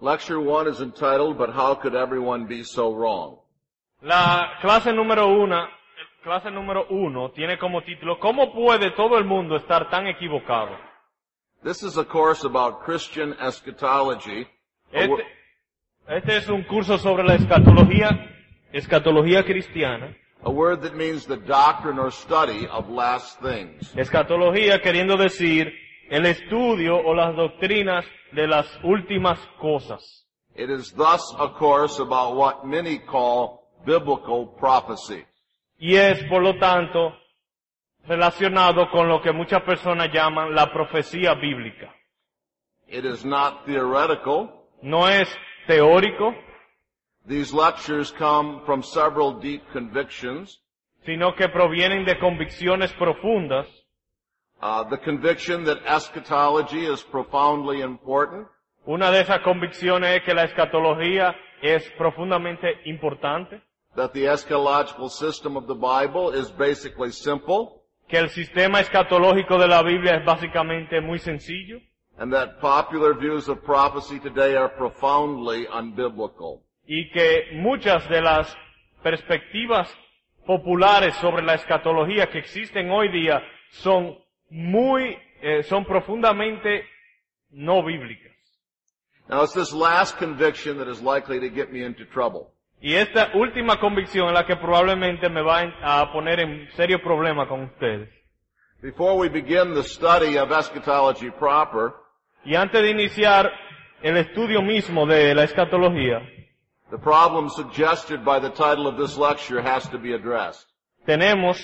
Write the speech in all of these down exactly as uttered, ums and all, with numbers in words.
Lecture one is entitled, But How Could Everyone Be So Wrong? La clase número una, clase número uno tiene como título, ¿cómo puede todo el mundo estar tan equivocado? This is a course about Christian eschatology. a wo- Este, este es un curso sobre la escatología, escatología cristiana. A word that means the doctrine or study of last things. Escatología queriendo decir el estudio o las doctrinas de las últimas cosas. It is thus a course about what many call biblical prophecy. Y es, por lo tanto, relacionado con lo que muchas personas llaman la profecía bíblica. It is not theoretical. No es teórico, These lectures come from several deep convictions. sino que provienen de convicciones profundas. Uh, the conviction that eschatology is profoundly important, Una de esas convicciones es que la escatología es profundamente importante, that the eschatological system of the Bible is basically simple, que el sistema escatológico de la Biblia es básicamente muy sencillo, and that popular views of prophecy today are profoundly unbiblical. y que muchas de las perspectivas populares sobre la escatología que existen hoy día son muy, eh, son profundamente no bíblicas. Now it's this last conviction that is likely to get me into trouble. Y esta última convicción es la que probablemente me va a poner en serio problema con ustedes. Before we begin the study of eschatology proper, Y antes de iniciar el estudio mismo de la escatología, the problem suggested by the title of this lecture has to be addressed. tenemos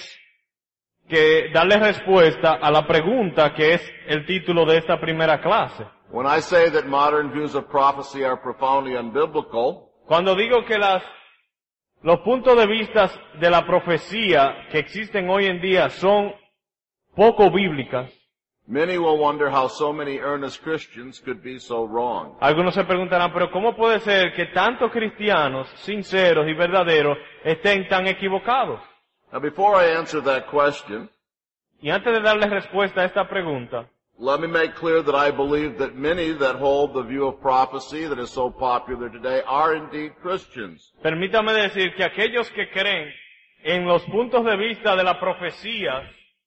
que darle respuesta a la pregunta que es el título de esta primera clase. When I say that modern views of prophecy are profoundly unbiblical, Cuando digo que las, los puntos de vista de la profecía que existen hoy en día son poco bíblicas, many will wonder how so many earnest Christians could be so wrong. algunos se preguntarán, pero ¿cómo puede ser que tantos cristianos sinceros y verdaderos estén tan equivocados? Now before I answer that question, Y antes de darle respuesta a esta pregunta, let me make clear that I believe that many that hold the view of prophecy that is so popular today are indeed Christians. permítame decir que aquellos que creen en los puntos de vista de las profecías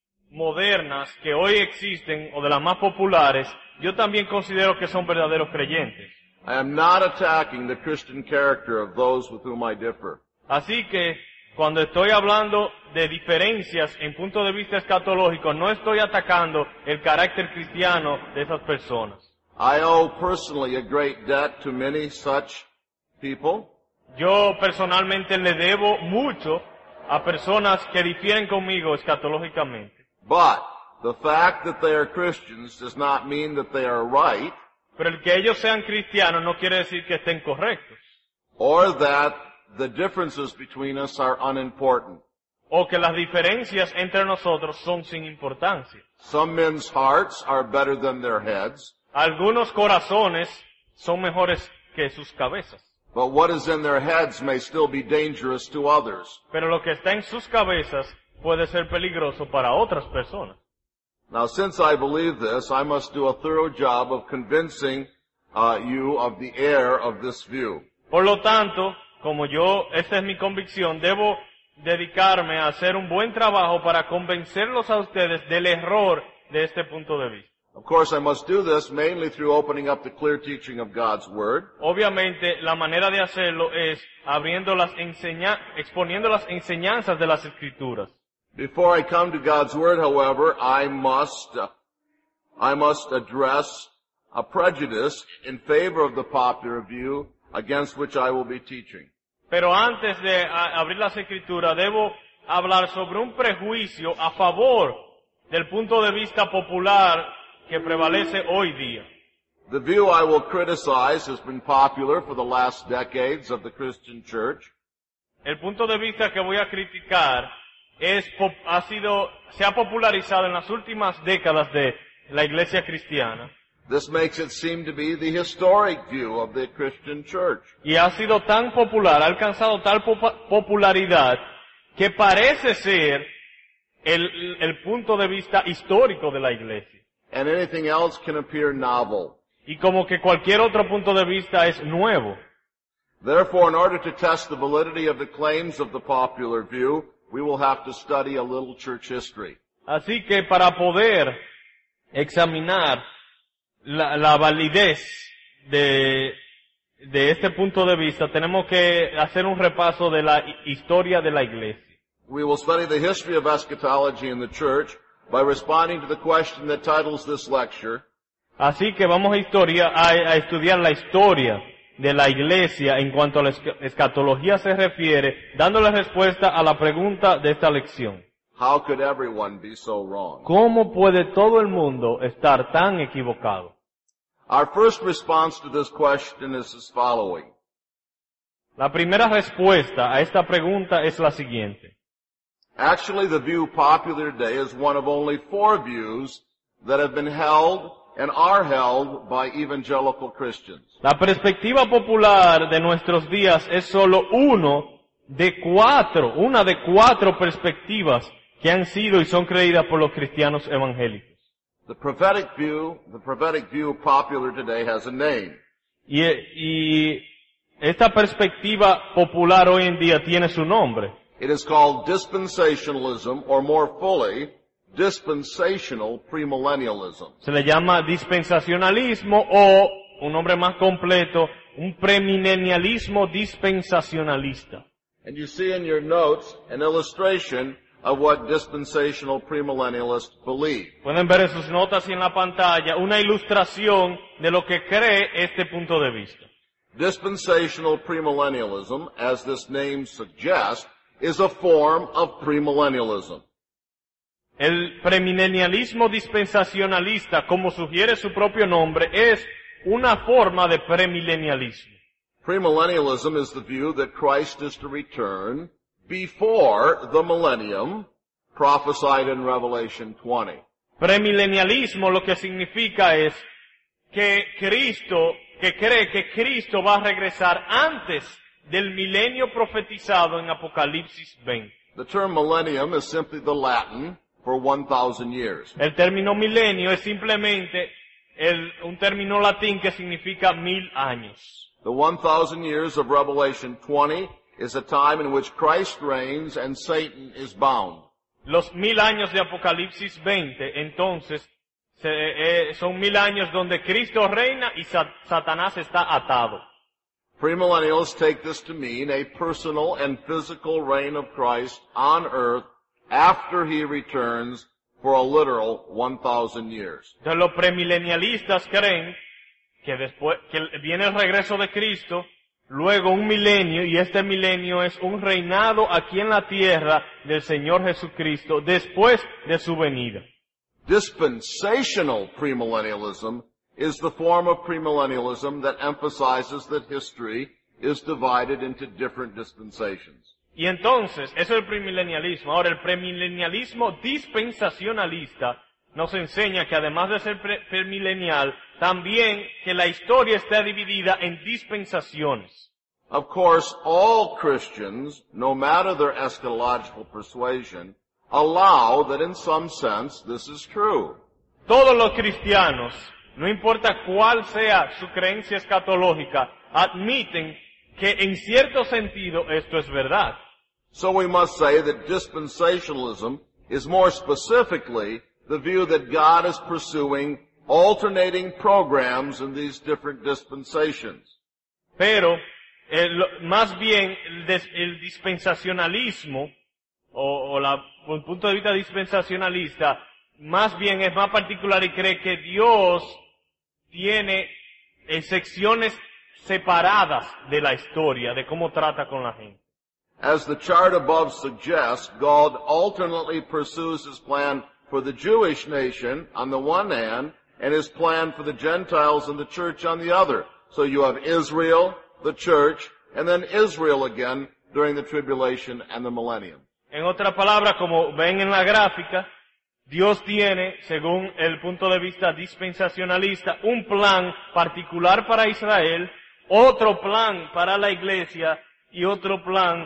modernas que hoy existen o de las más populares, yo también considero que son verdaderos creyentes. I am not attacking the Christian character of those with whom I differ. Así que cuando estoy hablando de diferencias en punto de vista escatológico, no estoy atacando el carácter cristiano de esas personas. I owe personally a great debt to many such people, Yo personalmente le debo mucho a personas que difieren conmigo escatológicamente. but the fact that they are Christians does not mean that they are right, Pero el que ellos sean cristianos no quiere decir que estén correctos, or that the differences between us are unimportant. o que las diferencias entre nosotros son sin importancia. Some men's hearts are better than their heads, Algunos corazones son mejores que sus cabezas, but what is in their heads may still be dangerous to others. pero lo que está en sus cabezas puede ser peligroso para otras personas. Now, since I believe this, I must do a thorough job of convincing uh, you of the error of this view. Por lo tanto, como yo, esta es mi convicción, debo dedicarme a hacer un buen trabajo para convencerlos a ustedes del error de este punto de vista. Of course, I must do this mainly through opening up the clear teaching of God's Word, Obviamente, la manera de hacerlo es abriendo las enseña, exponiendo las enseñanzas de las Escrituras. Before I come to God's Word, however, I must, uh, I must address a prejudice in favor of the popular view against which I will be teaching. Pero antes de a, abrir las Escrituras, debo hablar sobre un prejuicio a favor del punto de vista popular que prevalece hoy día. The view I will criticize has been popular for the last decades of the Christian church. El punto de vista que voy a criticar es, ha sido, se ha popularizado en las últimas décadas de la iglesia cristiana. This makes it seem to be the historic view of the Christian church. Y ha sido tan popular, ha alcanzado tal popa- popularidad, que parece ser el, el punto de vista histórico de la iglesia. And anything else can appear novel. y como que cualquier otro punto de vista es nuevo. Therefore, in order to test the validity of the claims of the popular view, we will have to study a little church history. Así que para poder examinar la, la validez de, de este punto de vista, tenemos que hacer un repaso de la historia de la iglesia. We will study the history of eschatology in the church by responding to the question that titles this lecture, Así que vamos a, historia, a, a estudiar la historia de la iglesia en cuanto a la escatología se refiere, dándole respuesta a la pregunta de esta lección. how could everyone be so wrong? ¿Cómo puede todo el mundo estar tan equivocado? Our first response to this question is as following. La primera respuesta a esta pregunta es la siguiente. Actually, the view popular today is one of only four views that have been held and are held by evangelical Christians. La perspectiva popular de nuestros días es solo uno de cuatro, una de cuatro perspectivas que han sido y son creídas por los cristianos evangélicos. The prophetic view, the prophetic view popular today has a name. Y, y esta perspectiva popular hoy en día tiene su nombre. It is called dispensationalism, or more fully, dispensational premillennialism. Se le llama dispensacionalismo o, un nombre más completo, un premilenialismo dispensacionalista. And you see in your notes an illustration of what dispensational premillennialists believe. Pueden ver en sus notas y en la pantalla una ilustración de lo que cree este punto de vista. Dispensational premillennialism, as this name suggests, is a form of premillennialism. El premilenialismo dispensacionalista, como sugiere su propio nombre, es una forma de premilenialismo. Premillennialism is the view that Christ is to return before the millennium prophesied in Revelation twenty. Premilenialismo lo que significa es que Cristo, que cree que Cristo va a regresar antes del milenio profetizado en Apocalipsis veinte. The term millennium is simply the Latin for one thousand years. El término milenio es simplemente el, un término latín que significa mil años. The one thousand years of Revelation twenty is a time in which Christ reigns and Satan is bound. Los mil años de Apocalipsis veinte, entonces, se, eh, son mil años donde Cristo reina y Sat- Satanás está atado. Premillennialists take this to mean a personal and physical reign of Christ on earth after he returns for a literal one thousand years. Entonces los premilenialistas creen que después, que viene el regreso de Cristo, luego un milenio, y este milenio es un reinado aquí en la tierra del Señor Jesucristo después de su venida. Dispensational premillennialism is the form of premillennialism that emphasizes that history is divided into different dispensations. Y entonces, eso es el premilenialismo. Ahora, el premilenialismo dispensacionalista nos enseña que además de ser pre- premilenial, también que la historia está dividida en dispensaciones. Of course, all Christians, no matter their eschatological persuasion, allow that in some sense this is true. Todos los cristianos, no importa cuál sea su creencia escatológica, admiten que en cierto sentido esto es verdad. So we must say that dispensationalism is more specifically the view that God is pursuing alternating programs in these different dispensations. Pero, el, más bien, el, des, el dispensacionalismo, o, o la, el punto de vista dispensacionalista, más bien es más particular y cree que Dios tiene eh, secciones separadas de la historia, de cómo trata con la gente. As the chart above suggests, God alternately pursues his plan for the Jewish nation on the one hand, and his plan for the Gentiles and the church on the other. So you have Israel, the church, and then Israel again during the tribulation and the millennium. En otras palabras, como ven en la gráfica, Dios tiene, según el punto de vista dispensacionalista, un plan particular para Israel, otro plan para la iglesia y otro plan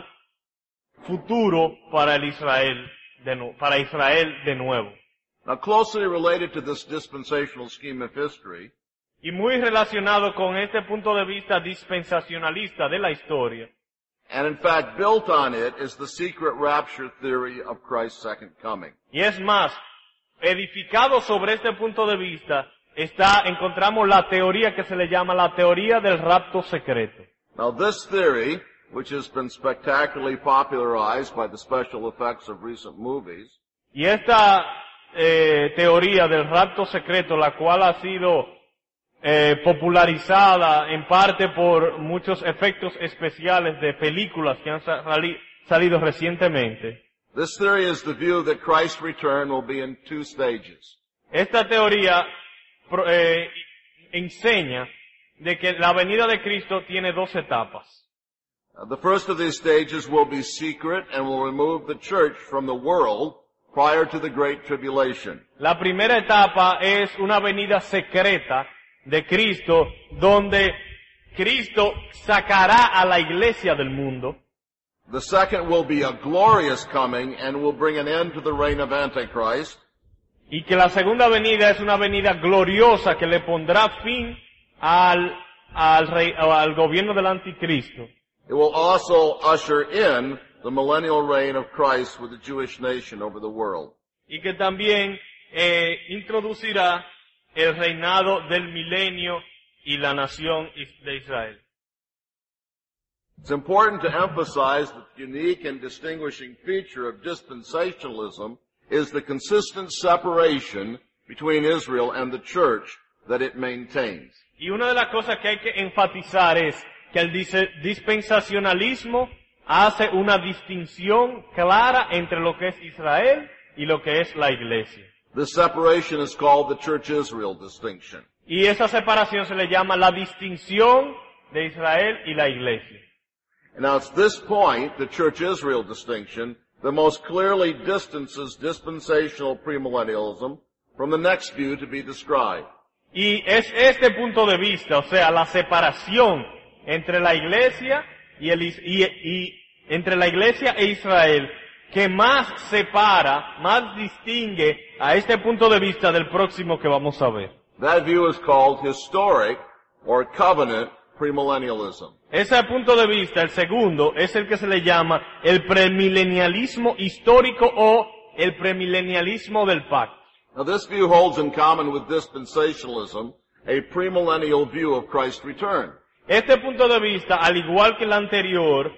futuro para el Israel, de nu- para Israel de nuevo. Now closely related to this dispensational scheme of history y muy relacionado con este punto de vista dispensacionalista de la historia. And in fact, built on it is the secret rapture theory of Christ's second coming. Y es más, edificado sobre este punto de vista, está, encontramos la teoría que se le llama la teoría del rapto secreto. Now this theory, which has been spectacularly popularized by the special effects of recent movies, Y esta eh, teoría del rapto secreto, la cual ha sido eh, popularizada en parte por muchos efectos especiales de películas que han sali- salido recientemente. this theory is the view that Christ's return will be in two stages. Esta teoría pro- eh, enseña de que la venida de Cristo tiene dos etapas. Uh, the first of these stages will be secret and will remove the church from the world prior to the Great Tribulation. La primera etapa es una venida secreta de Cristo, donde Cristo sacará a la iglesia del mundo. The second will be a glorious coming and will bring an end to the reign of Antichrist. Y que la segunda venida es una venida gloriosa que le pondrá fin al, al, rey, al gobierno del anticristo. It will also usher in the millennial reign of Christ with the Jewish nation over the world. Y que también eh, introducirá el reinado del milenio y la nación is- de Israel. It's important to emphasize that the unique and distinguishing feature of dispensationalism is the consistent separation between Israel and the church that it maintains. Y una de las cosas que hay que enfatizar es que el dis- dispensacionalismo hace una distinción clara entre lo que es Israel y lo que es la iglesia. This separation is called the Church-Israel distinction. Y esa separación se le llama la distinción de Israel y la iglesia. And now it's this point, the Church-Israel distinction, that most clearly distances dispensational premillennialism from the next view to be described. Y es este punto de vista, o sea, la separación entre la iglesia y, el, is- y, y entre la iglesia e Israel, que más separa, más distingue a este punto de vista del próximo que vamos a ver. That view is called historic or covenant premillennialism. Ese punto de vista, el segundo, es el que se le llama el premilenialismo histórico o el premilenialismo del pacto. Now this view holds in common with dispensationalism a premillennial view of Christ's return. Este punto de vista, al igual que el anterior,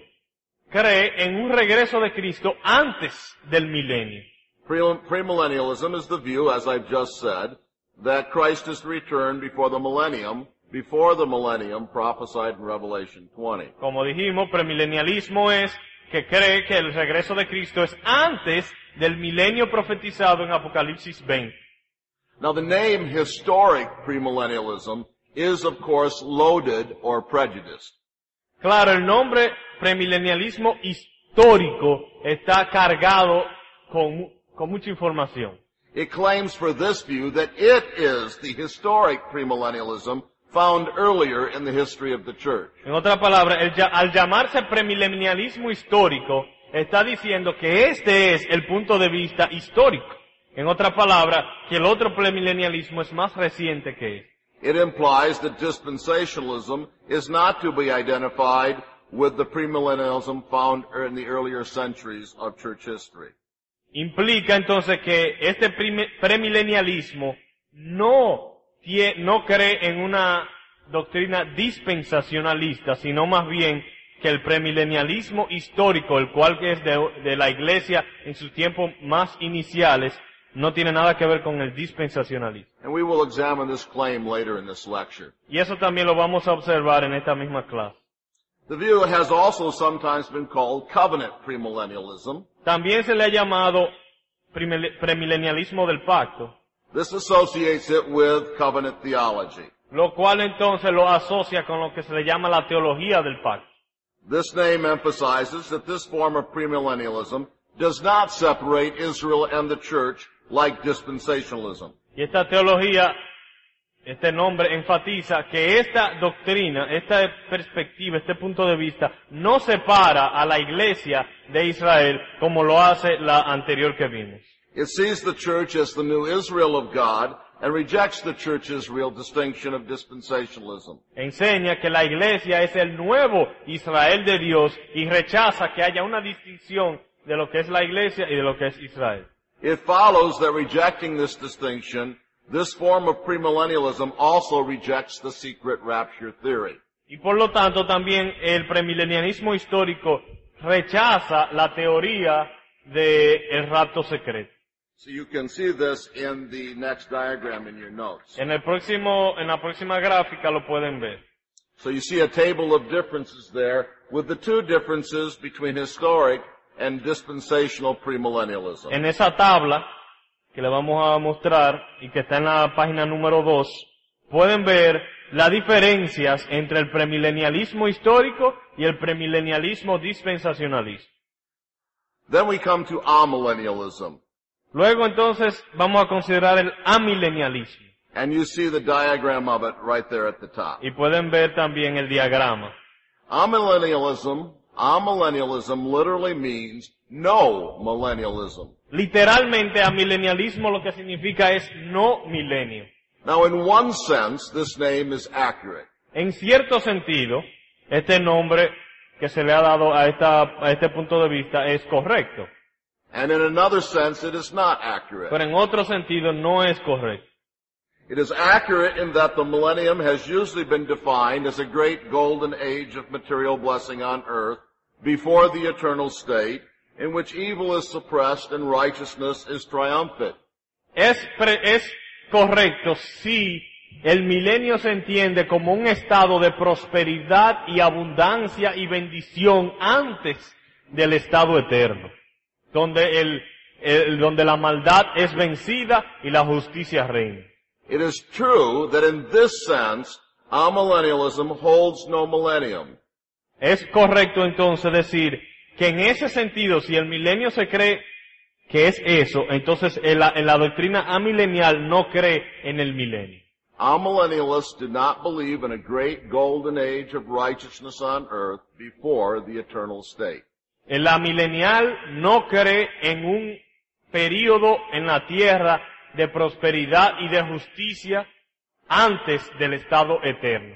cree en un regreso de Cristo antes del milenio. Pre- Premillennialism is the view, as I've just said, that Christ is to return before the millennium, before the millennium prophesied in Revelation twenty. Como dijimos, premilenialismo es que cree que el regreso de Cristo es antes del milenio profetizado en Apocalipsis veinte. Now the name historic premillennialism is of course loaded or prejudiced. Claro, el nombre premilenialismo histórico está cargado con, con mucha información. It claims for this view that it is the historic premillennialism found earlier in the history of the church. En otras palabras, el ya- al llamarse premilenialismo histórico, está diciendo que este es el punto de vista histórico. En otras palabras, que el otro premilenialismo es más reciente que este. It implies that dispensationalism is not to be identified with the premillennialism found in the earlier centuries of church history. Implica entonces que este prime- premilenialismo no, tie- no cree en una doctrina dispensacionalista, sino más bien que el premilenialismo histórico, el cual es de, de la iglesia en sus tiempos más iniciales, no tiene nada que ver con el dispensacionalismo. And we will examine this claim later in this lecture. Y eso también lo vamos a observar en esta misma clase. The view has also sometimes been called covenant premillennialism. También se le ha llamado primile- premilenialismo del pacto, This associates it with covenant theology. lo cual entonces lo asocia con lo que se le llama la teología del pacto. This name emphasizes that this form of premillennialism does not separate Israel and the church like dispensationalism. Y esta teología, este nombre enfatiza que esta doctrina, esta perspectiva, este punto de vista, no separa a la iglesia de Israel como lo hace la anterior que vimos. It sees the church as the new Israel of God and rejects the church's real distinction of dispensationalism. Enseña que la iglesia es el nuevo Israel de Dios y rechaza que haya una distinción de lo que es la iglesia y de lo que es Israel. It follows that rejecting this distinction, this form of premillennialism also rejects the secret rapture theory. Y por lo tanto también el premilenialismo histórico rechaza la teoría del rapto secreto. So you can see this in the next diagram in your notes. En el próximo, en la próxima gráfica lo pueden ver. So you see a table of differences there with the two differences between historic and dispensational premillennialism. En esa tabla que le vamos a mostrar y que está en la página número dos, pueden ver las diferencias entre el premilenialismo histórico y el premilenialismo dispensacionalista. Then we come to amillennialism. Luego entonces vamos a considerar el amilenialismo. And you see the diagram of it right there at the top. Y pueden ver también el diagrama. Amillennialism, amillennialism literally means no millennialism. Literalmente amilenialismo lo que significa es no milenio. Now in one sense, this name is accurate. En cierto sentido, este nombre que se le ha dado a, esta, a este punto de vista es correcto. And in another sense, it is not accurate. Pero en otro sentido no es correcto. It is accurate in that the millennium has usually been defined as a great golden age of material blessing on earth before the eternal state, in which evil is suppressed and righteousness is triumphant. Es, pre, es correcto si el milenio se entiende como un estado de prosperidad y abundancia y bendición antes del estado eterno, donde el, el, donde la maldad es vencida y la justicia reina. It is true that in this sense, amillennialism holds no millennium. Es correcto entonces decir que en ese sentido, si el milenio se cree que es eso, entonces en la, en la doctrina amilenial no cree en el milenio. Amillennialists do not believe in a great golden age of righteousness on earth before the eternal state. El amilenial no cree en un período en la tierra de prosperidad y de justicia antes del estado eterno.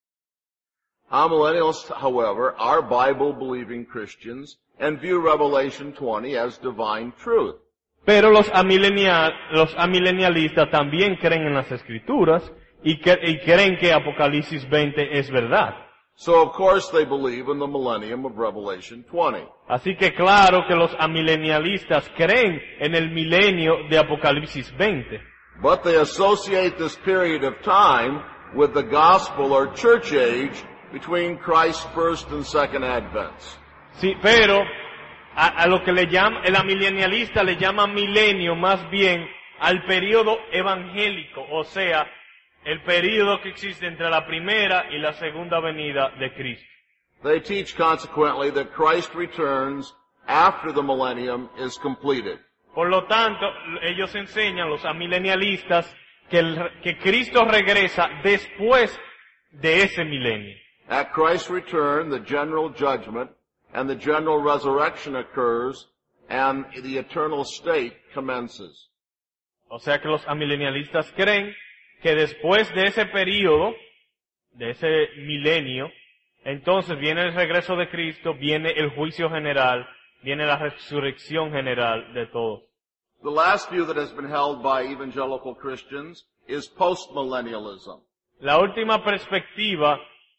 Amillennialists, however, are Bible-believing Christians and view Revelation twenty as divine truth. Pero los, amilenial, los amilenialistas también creen en las Escrituras y, que, y creen que Apocalipsis veinte es verdad. So of course they believe in the millennium of Revelation twenty. Así que claro que los amilenialistas creen en el milenio de Apocalipsis veinte. But they associate this period of time with the gospel or church age between Christ's first and second advents. Sí, pero a, a lo que le llama, el amilenialista le llama milenio más bien al periodo evangélico, o sea, el periodo que existe entre la primera y la segunda venida de Cristo. They teach consequently that Christ returns after the millennium is completed. Por lo tanto, ellos enseñan, los amilenialistas, que, el, que Cristo regresa después de ese milenio. At Christ's return, the general judgment and the general resurrection occurs and the eternal state commences. O sea que los amilenialistas creen que después de ese periodo, de ese milenio, entonces viene el regreso de Cristo, viene el juicio general, viene la resurrección general de todos. The last view that has been held by evangelical Christians is postmillennialism. La última perspectiva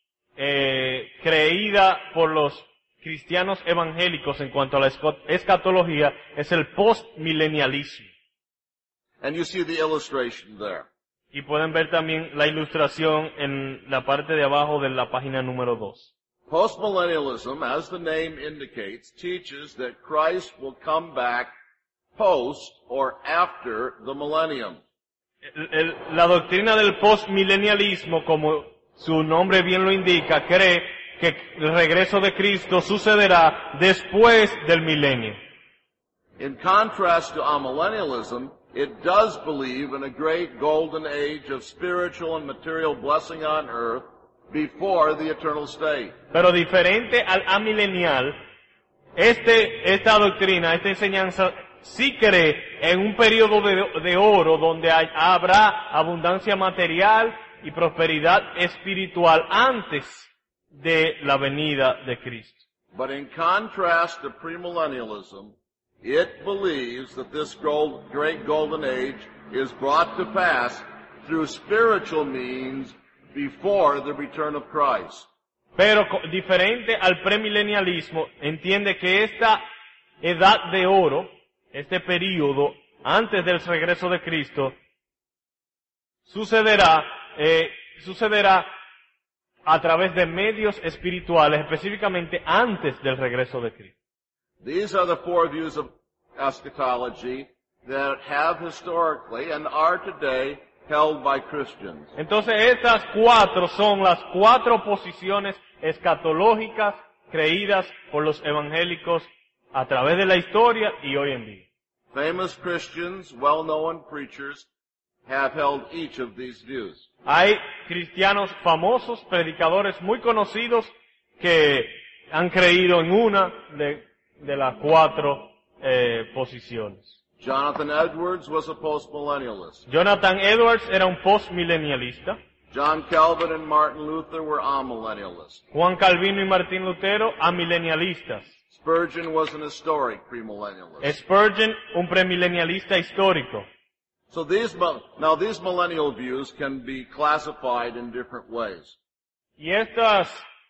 eh, creída por los cristianos evangélicos en cuanto a la escatología es el postmilenialismo. And you see the illustration there. Y pueden ver también la ilustración en la parte de abajo de la página número dos. Postmillennialism, as the name indicates, teaches that Christ will come back post or after the millennium. El, el, la doctrina del postmilenialismo, como su nombre bien lo indica, cree que el regreso de Cristo sucederá después del milenio. In contrast to amillennialism, it does believe in a great golden age of spiritual and material blessing on earth before the eternal state. Pero diferente al amilenial, este, esta doctrina, esta enseñanza sí cree en un periodo de, de oro donde hay, habrá abundancia material y prosperidad espiritual antes de la venida de Cristo. But in contrast to premillennialism, it believes that this gold, great golden age is brought to pass through spiritual means before the return of Christ. Pero co- diferente al premilenialismo, entiende que esta edad de oro, este período antes del regreso de Cristo, sucederá, eh, sucederá a través de medios espirituales, específicamente antes del regreso de Cristo. These are the four views of eschatology that have historically and are today held by Christians. Entonces estas cuatro son las cuatro posiciones escatológicas creídas por los evangélicos a través de la historia y hoy en día. Famous Christians, well-known preachers, have held each of these views. Hay cristianos famosos, predicadores muy conocidos que han creído en una de, de las cuatro eh, posiciones. Jonathan Edwards was a postmillennialist. Jonathan Edwards era un postmilenialista. John Calvin and Martin Luther were amillennialists. Juan Calvino y Martín Lutero, amilenialistas. Spurgeon was an historic premillennialist. Spurgeon, un premilenialista histórico. So these, now these millennial views can be classified in different ways. Y estas,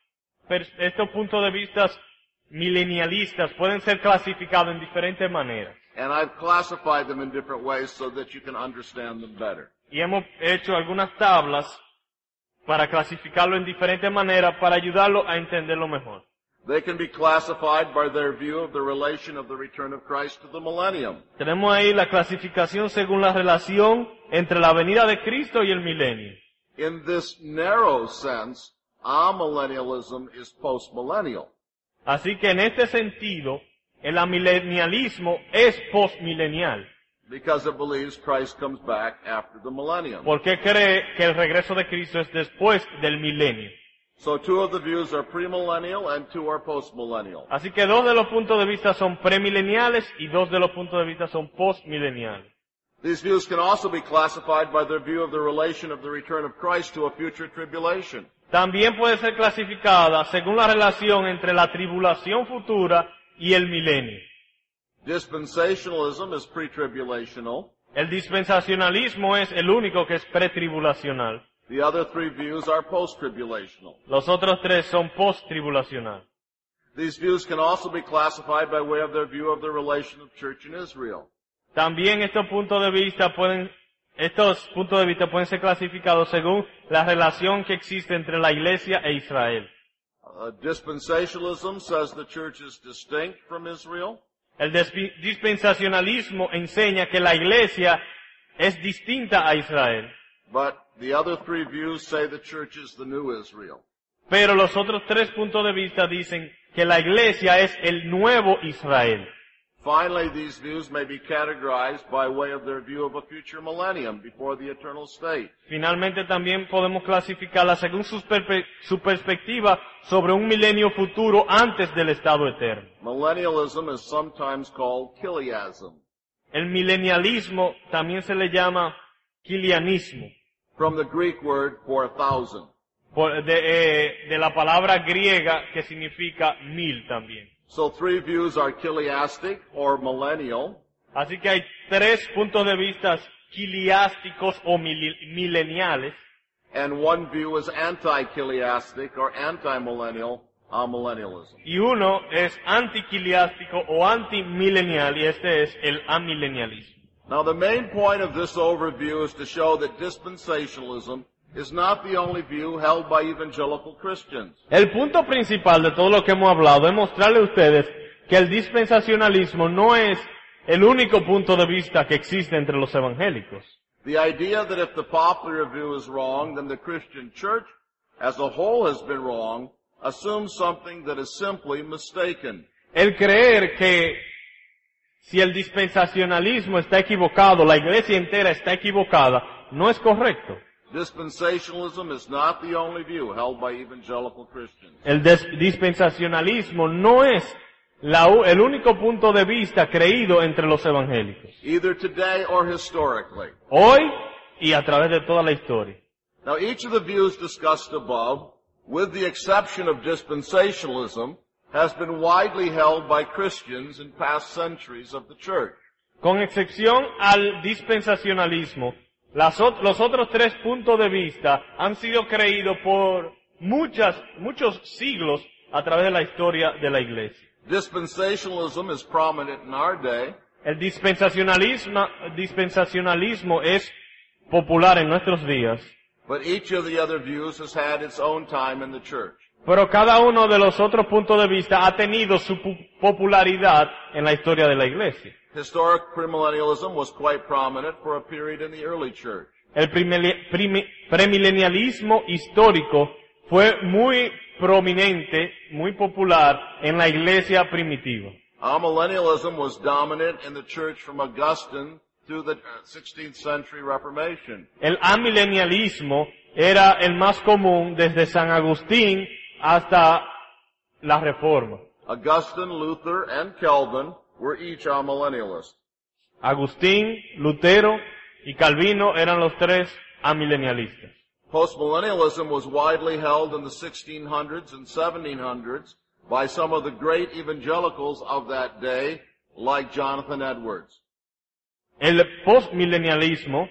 estos puntos de vista milenialistas pueden ser clasificados en diferentes maneras. And I've classified them in different ways so that you can understand them better. Y hemos hecho algunas tablas para clasificarlo en diferentes maneras para ayudarlo a entenderlo mejor. They can be classified by their view of the relation of the return of Christ to the millennium. Tenemos ahí la clasificación según la relación entre la venida de Cristo y el milenio. In this narrow sense, amillennialism is postmillennial. Así que en este sentido, el amilenialismo es postmilenial, Because it believes Christ comes back after the millennium. porque cree que el regreso de Cristo es después del milenio. So two of the views are premillennial and two are postmillennial. Así que dos de los puntos de vista son premileniales y dos de los puntos de vista son postmileniales. These views can also be classified by their view of the relation of the return of Christ to a future tribulation. También puede ser clasificada según la relación entre la tribulación futura y el milenio. Dispensationalism is pre-tribulational. El dispensacionalismo es el único que es pretribulacional. The other three views are post-tribulational. Los otros tres son posttribulacional. These views can also be classified by way of their view of the relation of church in Israel. También estos puntos de vista pueden, estos puntos de vista pueden ser clasificados según la relación que existe entre la Iglesia e Israel. Uh, dispensationalism says the church is distinct from Israel. El despi- dispensacionalismo enseña que la Iglesia es distinta a Israel, But the other three views say the church is the new Israel. pero los otros tres puntos de vista dicen que la Iglesia es el nuevo Israel. Finally, these views may be categorized by way of their view of a future millennium before the eternal state. Finalmente también podemos clasificarla según su, perpe- su perspectiva sobre un milenio futuro antes del estado eterno. Millennialism is sometimes called Chiliasm, El milenialismo también se le llama kilianismo, from the Greek word for a thousand. por- de, eh, de la palabra griega que significa mil también. So three views are chiliastic or millennial, Así que hay tres puntos de vista kiliásticos o mil- mileniales, and one view is anti-chiliastic or anti-millennial, amillennialism. y uno es antiquiliástico o antimilenial, y este es el amilenialismo. Now the main point of this overview is to show that dispensationalism is not the only view held by evangelical Christians. El punto principal de todo lo que hemos hablado es mostrarle a ustedes que el dispensacionalismo no es el único punto de vista que existe entre los evangélicos. The idea that if the popular view is wrong, then the Christian church as a whole has been wrong, assumes something that is simply mistaken. El creer que si el dispensacionalismo está equivocado, la iglesia entera está equivocada, no es correcto. Dispensationalism is not the only view held by evangelical Christians. El des- dispensacionalismo no es la, el único punto de vista creído entre los evangélicos, either today or historically. hoy y a través de toda la historia. Now, each of the views discussed above, with the exception of dispensationalism, has been widely held by Christians in past centuries of the church. Con excepción al dispensacionalismo, las, los otros tres puntos de vista han sido creídos por muchas, muchos siglos a través de la historia de la Iglesia. Dispensationalism is prominent in our day, El dispensacionalismo, dispensacionalismo es popular en nuestros días, but each of the other views has had its own time in the church. pero cada uno de los otros puntos de vista ha tenido su popularidad en la historia de la Iglesia. Historic premillennialism was quite prominent for a period in the early church. El premilenialismo histórico fue muy prominente, muy popular en la Iglesia primitiva. Amillennialism was dominant in the church from Augustine through the sixteenth century Reformation. El amilenialismo era el más común desde San Agustín hasta la Reforma. Augustine, Luther, and Calvin were each amillennialists. Agustín, Lutero y Calvino eran los tres amilenialistas. Postmillennialism was widely held in the sixteen hundreds and seventeen hundreds by some of the great evangelicals of that day, like Jonathan Edwards. El postmilenialismo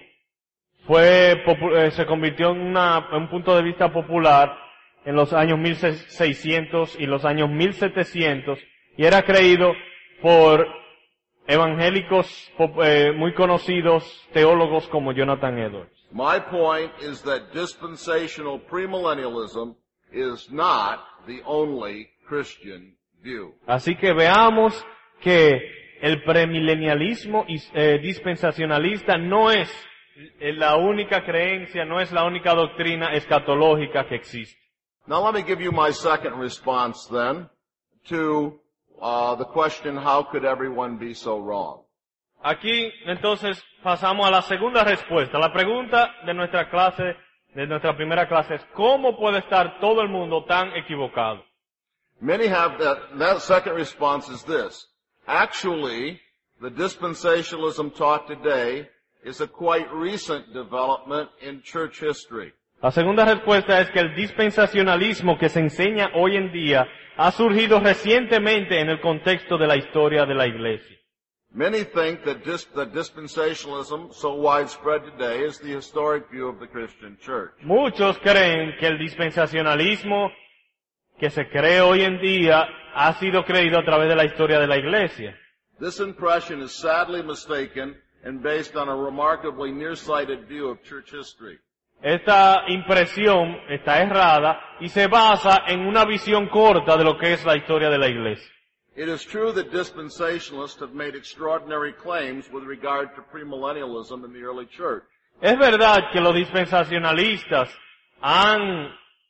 fue, eh, se convirtió en una, un punto de vista popular en los años mil seiscientos y los años mil setecientos y era creído por evangélicos eh, muy conocidos, teólogos como Jonathan Edwards. My point is that dispensational premillennialism is not the only Christian view. Así que veamos que el premilenialismo eh, dispensacionalista no es la única creencia, no es la única doctrina escatológica que existe. Now let me give you my second response then to uh, the question, how could everyone be so wrong? Aquí entonces pasamos a la segunda respuesta. La pregunta de nuestra clase, de nuestra primera clase es, ¿cómo puede estar todo el mundo tan equivocado? Many have that, that second response is this. Actually, the dispensationalism taught today is a quite recent development in church history. La segunda respuesta es que el dispensacionalismo que se enseña hoy en día ha surgido recientemente en el contexto de la historia de la Iglesia. Many think that, dis, that dispensationalism, so widespread today, is the historic view of the Christian church. Muchos creen que el dispensacionalismo que se cree hoy en día ha sido creído a través de la historia de la Iglesia. This impression is sadly mistaken and based on a remarkably nearsighted view of church history. Esta impresión está errada y se basa en una visión corta de lo que es la historia de la Iglesia. It is true that dispensationalists have made extraordinary claims with regard to premillennialism in the early church. Es verdad que los dispensacionalistas han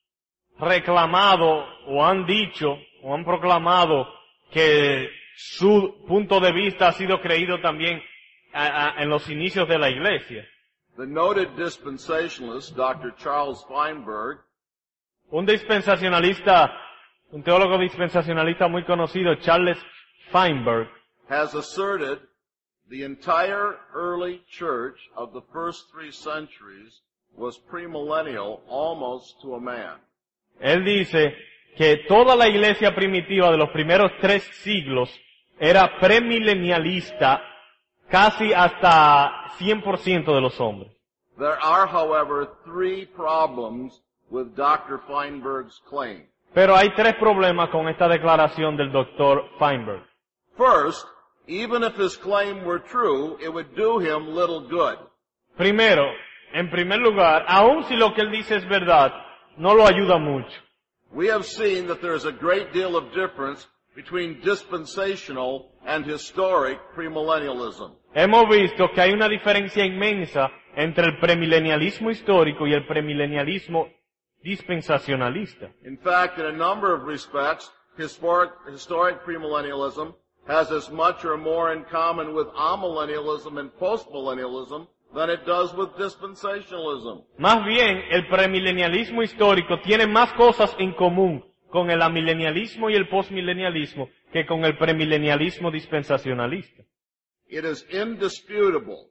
reclamado o han dicho o han proclamado que su punto de vista ha sido creído también a, a, en los inicios de la Iglesia. The noted dispensationalist, Doctor Charles Feinberg, Un dispensacionalista, un teólogo dispensacionalista muy conocido, Charles Feinberg, has asserted the entire early church of the first three centuries was premillennial almost to a man. él dice que toda la iglesia primitiva de los primeros tres siglos era premilenialista casi hasta cien por ciento de los hombres. There are, however, three problems with Doctor Feinberg's claim. Pero hay tres problemas con esta declaración del doctor Feinberg. First, even if his claim were true, it would do him little good. Primero, en primer lugar, aun si lo que él dice es verdad, no lo ayuda mucho. We have seen that there is a great deal of difference between dispensational and historic premillennialism. Hemos visto que hay una diferencia inmensa entre el premilenialismo histórico y el premilenialismo dispensacionalista. In fact, in a number of respects, historic, historic premillennialism has as much or more in common with amillennialism and postmillennialism than it does with dispensationalism. Más bien, el premilenialismo histórico tiene más cosas en común con el amilenialismo y el postmilenialismo que con el premilenialismo dispensacionalista. It is indisputable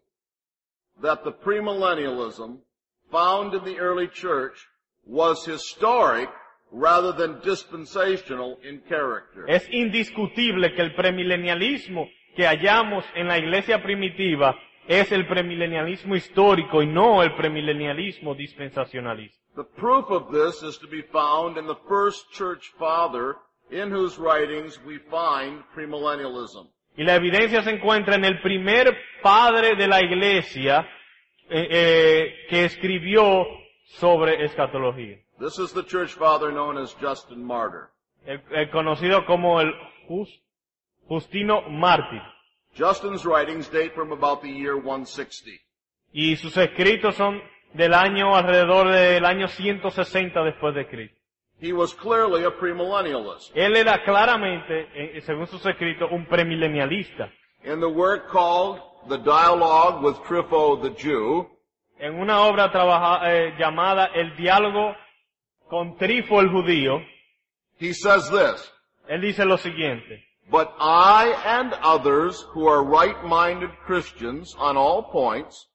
that the premillennialism found in the early church was historic rather than dispensational in character. Es indiscutible que el premilenialismo que hallamos en la iglesia primitiva es el premilenialismo histórico y no el premilenialismo dispensacionalista. The proof of this is to be found in the first church father in whose writings we find premillennialism. Y la evidencia se encuentra en el primer padre de la iglesia eh, eh, que escribió sobre escatología. This is the church father known as Justin Martyr. El, el conocido como el Just, Justino Mártir. Justin's writings date from about the year one sixty. Y sus escritos son del año alrededor del año ciento sesenta después de Cristo. He was clearly a premillennialist. Él era claramente, eh, según sus escritos, un premilenialista. In the work called The Dialogue with Trypho the Jew, En una obra trabaja, eh, llamada El diálogo con Trifo el judío, he says this, él dice lo siguiente: "But I and others who are right-minded Christians on all points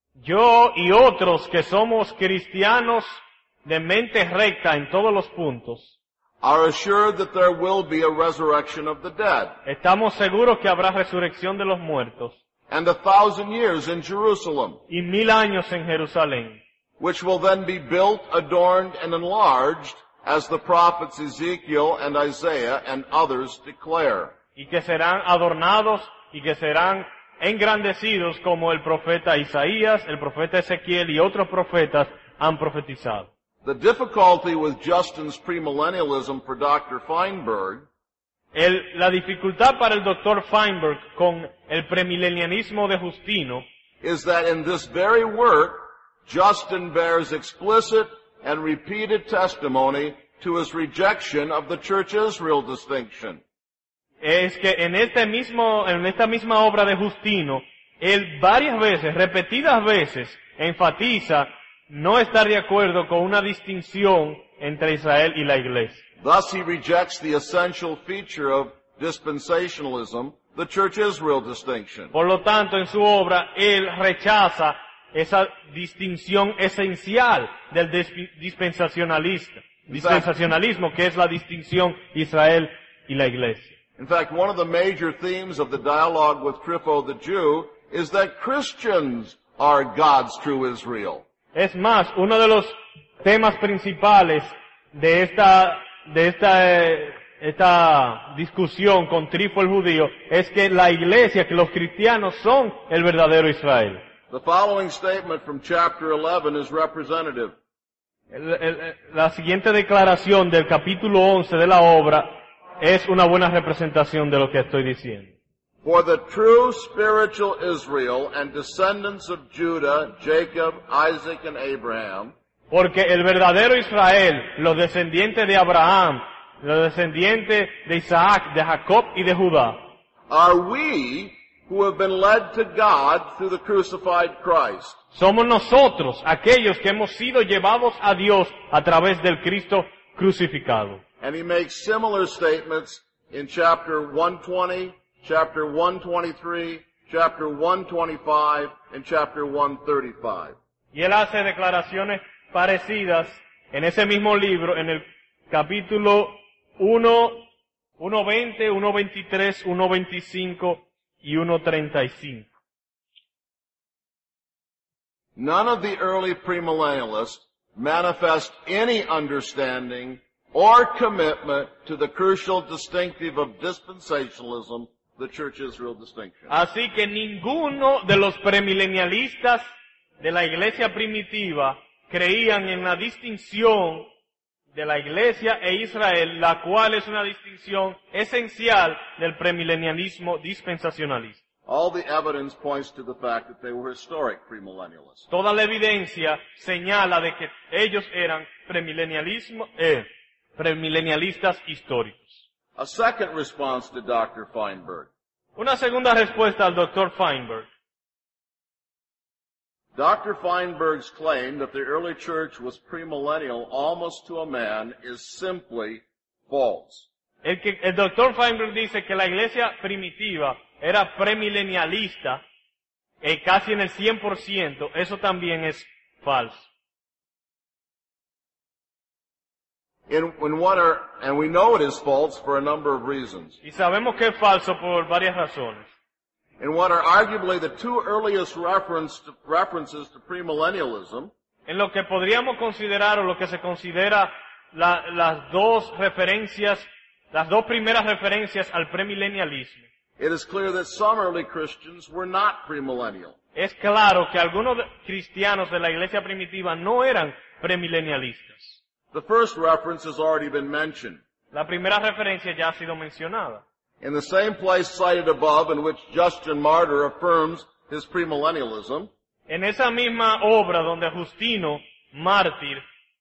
yo y otros que somos cristianos de mente recta en todos los puntos, are assured that there will be a resurrection of the dead, estamos seguros que habrá resurrección de los muertos and a thousand years in Jerusalem, y mil años en Jerusalén, which will then be built, adorned, and enlarged, as the prophets Ezekiel and Isaiah and others declare." y que serán adornados y que serán engrandecidos como el profeta Isaías, el profeta Ezequiel y otros profetas han profetizado. The difficulty with Justin's premillennialism for Doctor Feinberg El, la dificultad para el doctor Feinberg con el premilenianismo de Justino is that in this very work, Justin bears explicit and repeated testimony to his rejection of the Church Israel distinction. es que en este mismo, en esta misma obra de Justino, él varias veces, repetidas veces, enfatiza no estar de acuerdo con una distinción entre Israel y la iglesia. Thus he rejects the essential feature of dispensationalism, the Church Israel distinction. Por lo tanto, en su obra, él rechaza esa distinción esencial del dis- dispensacionalista, dispensacionalismo, que es la distinción Israel y la iglesia. In fact, one of the major themes of the dialogue with Trypho the Jew is that Christians are God's true Israel. Es más, uno de los temas principales de esta, de esta, eh, esta discusión con Trifo el judío es que la iglesia, que los cristianos son el verdadero Israel. The following statement from chapter eleven is representative. El- el- la siguiente declaración del capítulo once de la obra es una buena representación de lo que estoy diciendo. For the true spiritual Israel and descendants of Judah, Jacob, Isaac, and Abraham, Porque el verdadero Israel, los descendientes de Abraham, los descendientes de Isaac, de Jacob y de Judá, are we who have been led to God through the crucified Christ. somos nosotros, aquellos que hemos sido llevados a Dios a través del Cristo crucificado. And he makes similar statements in chapter one twenty, chapter one twenty-three, chapter one twenty-five, and chapter one thirty-five. Y él hace declaraciones parecidas en ese mismo libro, en el capítulo uno, uno veinte, uno veintitrés, uno veinticinco y uno treinta y cinco. None of the early premillennialists manifest any understanding or commitment to the crucial distinctive of dispensationalism, the Church Israel distinction. Así que ninguno de los premilenialistas de la iglesia primitiva creían en la distinción de la iglesia e Israel, la cual es una distinción esencial del premilenialismo dispensacionalista. All the evidence points to the fact that they were historic premillennialists. Toda la evidencia señala de que ellos eran premilenialismo, eh, premilenialistas históricos. A second response to Doctor Feinberg. Una segunda respuesta al doctor Feinberg. Doctor Feinberg's claim that the early church was premillennial almost to a man is simply false. El, que, el doctor Feinberg dice que la iglesia primitiva era premilenialista, eh, casi en el cien por ciento, eso también es falso. In, in what are, and we know it is false for a number of reasons. Y sabemos que es falso por varias razones. In what are arguably the two earliest reference to, references to premillennialism, En lo que podríamos considerar o lo que se considera la, las dos referencias, las dos primeras referencias al premilenialismo, it is clear that some early Christians were not premillennial. es claro que algunos de- cristianos de la iglesia primitiva no eran premilenialistas. The first reference has already been mentioned. La primera referencia ya ha sido mencionada. In the same place cited above in which Justin Martyr affirms his premillennialism, En esa misma obra donde Justino, mártir,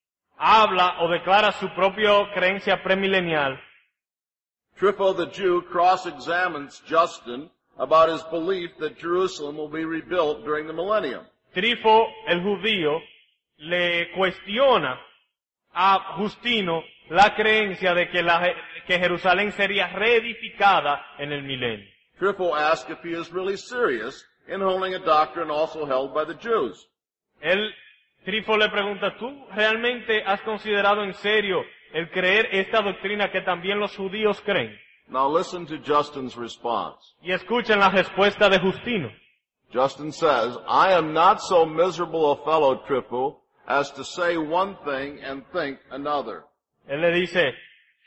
habla o declara su propia creencia premilenial, Trypho the Jew cross-examines Justin about his belief that Jerusalem will be rebuilt during the millennium. Trifo, el judío, le cuestiona a Justino la creencia de que, la, que Jerusalén sería reedificada en el milenio. Trypho asks if he is really serious in holding a doctrine also held by the Jews. Él, Trifo le pregunta, ¿tú realmente has considerado en serio el creer esta doctrina que también los judíos creen? Now listen to Justin's response. Y escuchen la respuesta de Justino. Justin says, I am not so miserable a fellow, Trypho, as to say one thing and think another. Él le dice,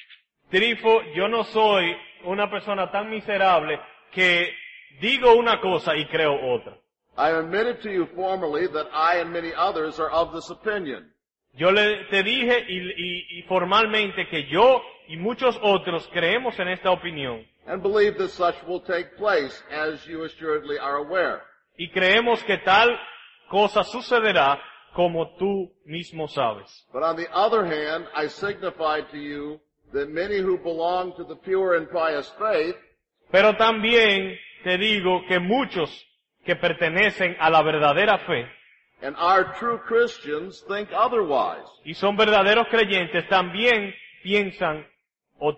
Trifo, yo no soy una persona tan miserable que digo una cosa y creo otra. I admitted to you formerly that I and many others are of this opinion. Yo le, te dije y, y, y formalmente que yo y muchos otros creemos en esta opinión. And believe that such will take place, as you assuredly are aware. Y creemos que tal cosa sucederá como tú mismo sabes. But on the other hand, I signify to you that many who belong to the pure and pious faith Pero también te digo que muchos que pertenecen a la verdadera fe and are true Christians think otherwise. y son verdaderos creyentes también piensan o,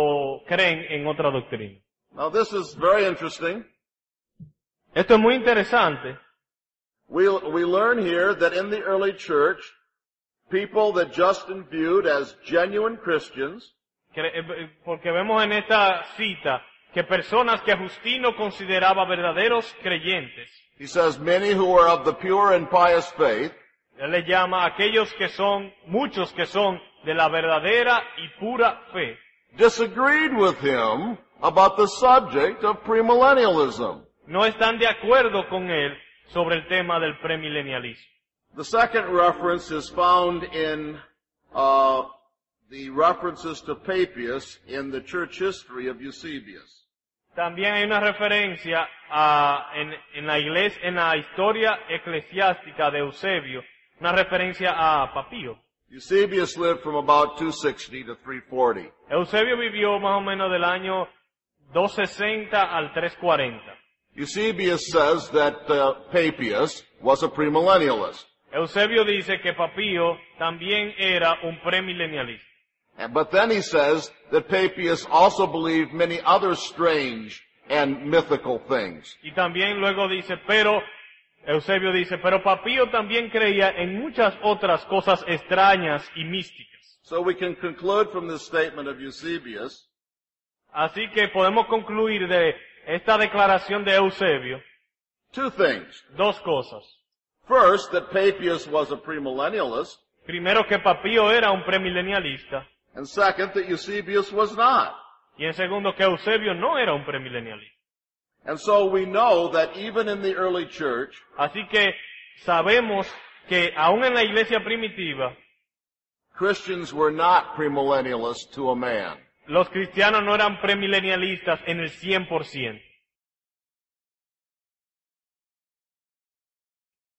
o creen en otra doctrina. Now this is very interesting. Esto es muy interesante. We, we learn here that in the early church, people that Justin viewed as genuine Christians Cre- eh, Porque vemos en esta cita que personas que Justino consideraba verdaderos creyentes, he says, many who are of the pure and pious faith, él le llama a aquellos que son, muchos que son de la verdadera y pura fe, disagreed with him about the subject of premillennialism. no están de acuerdo con él sobre el tema del premilenialismo. The second reference is found in uh, the references to Papias in the church history of Eusebius. También hay una referencia a, en, en la iglesia, en la historia eclesiástica de Eusebio, una referencia a Papío. Eusebius lived from about two sixty to three forty. Eusebio vivió más o menos del año doscientos sesenta al trescientos cuarenta. Eusebius says that uh, Papias was a premillennialist. Eusebio dice que Papío también era un premilenialista. And- But then he says that Papias also believed many other strange and mythical things. Y también luego dice, pero, Eusebio dice, pero Papío también creía en muchas otras cosas extrañas y místicas. So we can conclude from this statement of Eusebius Así que podemos concluir de esta declaración de Eusebio two things. dos cosas. First, that Papias was a premillennialist, Primero, que Papío era un premilenialista. and second, that Eusebius was not. Y en segundo, que Eusebio no era un premilenialista. And so we know that even in the early church, Así que sabemos que aún en la iglesia primitiva, Christians were not premillennialists to a man. los cristianos no eran premilenialistas en el cien por ciento.